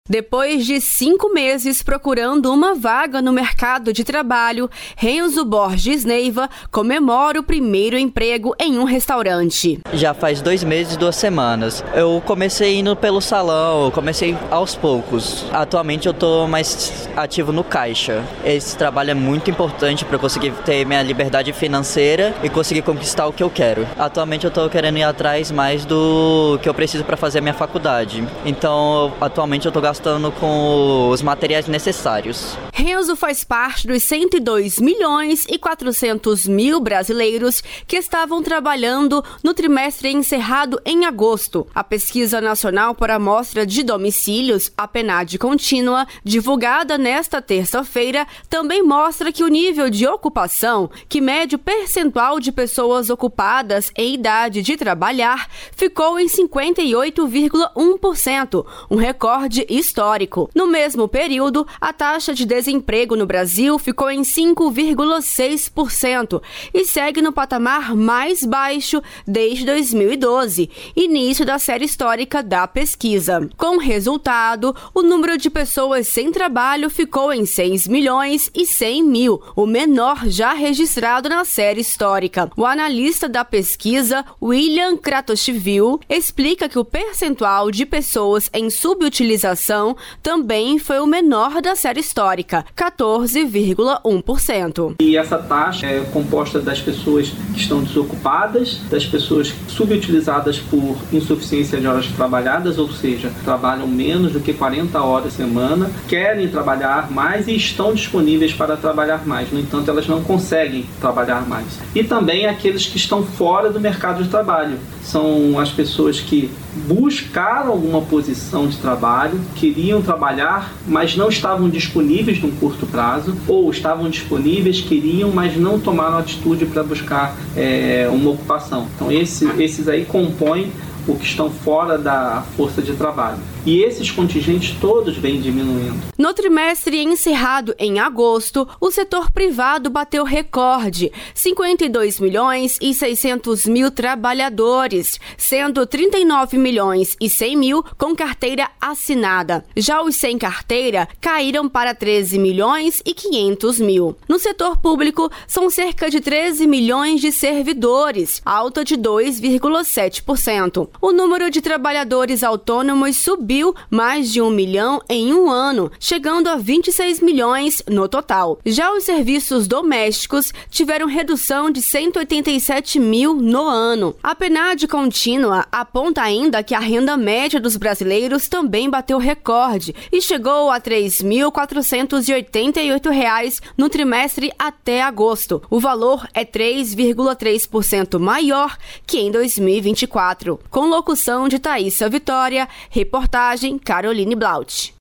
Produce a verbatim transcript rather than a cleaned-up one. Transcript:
Depois de cinco meses procurando uma vaga no mercado de trabalho, Renzo Borges Neiva comemora o primeiro emprego em um restaurante. Já faz dois meses e duas semanas. Eu comecei indo pelo salão, comecei aos poucos. Atualmente eu estou mais ativo no caixa. Esse trabalho é muito importante para eu conseguir ter minha liberdade financeira e conseguir conquistar o que eu quero. Atualmente eu estou querendo ir atrás mais do que eu preciso para fazer a minha faculdade. Então, atualmente eu estou gastando com os materiais necessários. Renzo faz parte dos cento e dois milhões e quatrocentos mil brasileiros que estavam trabalhando no trimestre encerrado em agosto. A Pesquisa Nacional por Amostra de Domicílios, a PNAD contínua, divulgada nesta terça-feira, também mostra que o nível de ocupação, que mede o percentual de pessoas ocupadas em idade de trabalhar, ficou em cinquenta e oito vírgula um por cento, um recorde histórico. No mesmo período, a taxa de desemprego no Brasil ficou em cinco vírgula seis por cento e segue no patamar mais baixo desde dois mil e doze, início da série histórica da pesquisa. Com o resultado, o número de pessoas sem trabalho ficou em seis milhões e cem mil, o menor já registrado na série histórica. O analista da pesquisa, William Kratochvil, explica que o percentual de pessoas em subutilização também foi o menor da série histórica, quatorze vírgula um por cento. E essa taxa é composta das pessoas que estão desocupadas, das pessoas subutilizadas por insuficiência de horas trabalhadas, ou seja, trabalham menos do que quarenta horas por semana, querem trabalhar mais e estão disponíveis para trabalhar mais, no entanto, elas não conseguem trabalhar mais. E também aqueles que estão fora do mercado de trabalho, são as pessoas que buscaram alguma posição de trabalho, queriam trabalhar, mas não estavam disponíveis num curto prazo, ou estavam disponíveis, queriam, mas não tomaram atitude para buscar é, uma ocupação. Então esse, esses aí compõem o que estão fora da força de trabalho. E esses contingentes todos vêm diminuindo. No trimestre encerrado em agosto, o setor privado bateu recorde, cinquenta e dois milhões e seiscentos mil trabalhadores, sendo trinta e nove milhões e cem mil com carteira assinada. Já os sem carteira caíram para treze milhões e quinhentos mil. No setor público, são cerca de treze milhões de servidores, alta de dois vírgula sete por cento. O número de trabalhadores autônomos subiu mais de um milhão em um ano, chegando a vinte e seis milhões no total. Já os serviços domésticos tiveram redução de cento e oitenta e sete mil no ano. A PNAD contínua aponta ainda que a renda média dos brasileiros também bateu recorde e chegou a três mil quatrocentos e oitenta e oito reais no trimestre até agosto. O valor é três vírgula três por cento maior que em dois mil e vinte e quatro. Com locução de Thaísa Vitória, reportagem Caroline Blaut.